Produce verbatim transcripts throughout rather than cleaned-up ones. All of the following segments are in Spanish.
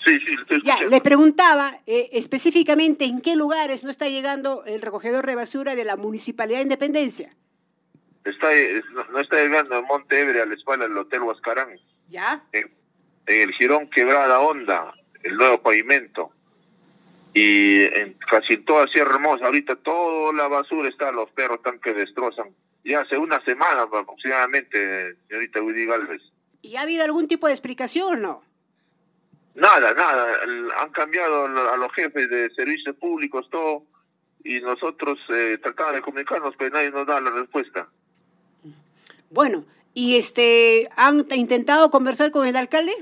Sí, sí, lo estoy Ya, escuchando. le preguntaba eh, específicamente en qué lugares no está llegando el recogedor de basura de la Municipalidad de Independencia. Está, es- no, no está llegando en Monte Ebre a la espalda del Hotel Huascarán. ¿Ya? En, en el Jirón Quebrada Honda, el nuevo pavimento. Y en casi toda Sierra Hermosa, ahorita toda la basura está, los perros están que destrozan. Ya hace una semana aproximadamente, señorita Woody Galvez. ¿Y ha habido algún tipo de explicación o no? Nada, nada. El- han cambiado a los jefes de servicios públicos, todo, y nosotros eh, tratamos de comunicarnos, pero nadie nos da la respuesta. Bueno, ¿y este han t- intentado conversar con el alcalde?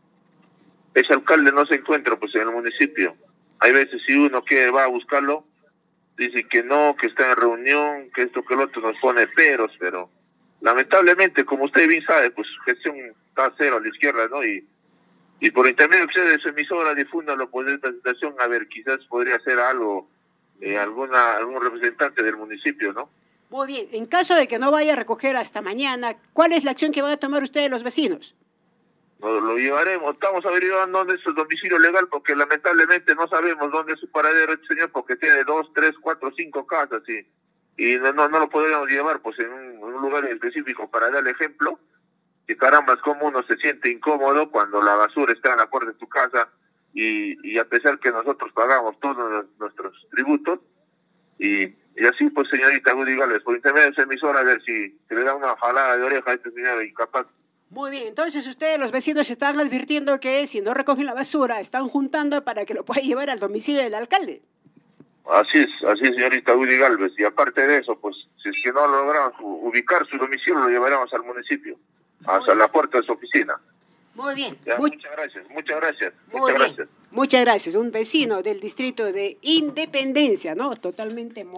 Ese alcalde no se encuentra pues en el municipio. Hay veces si uno que va a buscarlo, dice que no, que está en reunión, que esto, que el otro, nos pone peros, pero lamentablemente, como usted bien sabe, pues su gestión está cero a la izquierda, ¿no? Y, y por intermedio que usted de su emisora difúndalo por esta situación, a ver, quizás podría ser algo, eh, alguna algún representante del municipio, ¿no? Muy bien, en caso de que no vaya a recoger hasta mañana, ¿cuál es la acción que van a tomar ustedes los vecinos? Nos lo llevaremos, estamos averiguando dónde es su domicilio legal, porque lamentablemente no sabemos dónde es su paradero este señor, porque tiene dos, tres, cuatro, cinco casas y, y no, no, no lo podríamos llevar pues en un, en un lugar específico para darle ejemplo. Y caramba, es como uno se siente incómodo cuando la basura está en la puerta de tu casa y, y a pesar que nosotros pagamos todos los, nuestros tributos y, y así pues señorita Woody Galvez, por intermedio de esa emisora, a ver si se le da una jalada de oreja a este señor incapaz. Muy bien, entonces ustedes los vecinos están advirtiendo que si no recogen la basura, están juntando para que lo pueda llevar al domicilio del alcalde. Así es, así es, señorita Woody Galvez. Y aparte de eso, pues, si es que no logramos ubicar su domicilio, lo llevaremos al municipio, hasta la puerta de su oficina. Muy bien. Ya, Muy, muchas gracias, muchas gracias, muy muchas bien. gracias. Muchas gracias. Un vecino del distrito de Independencia, ¿no? Totalmente.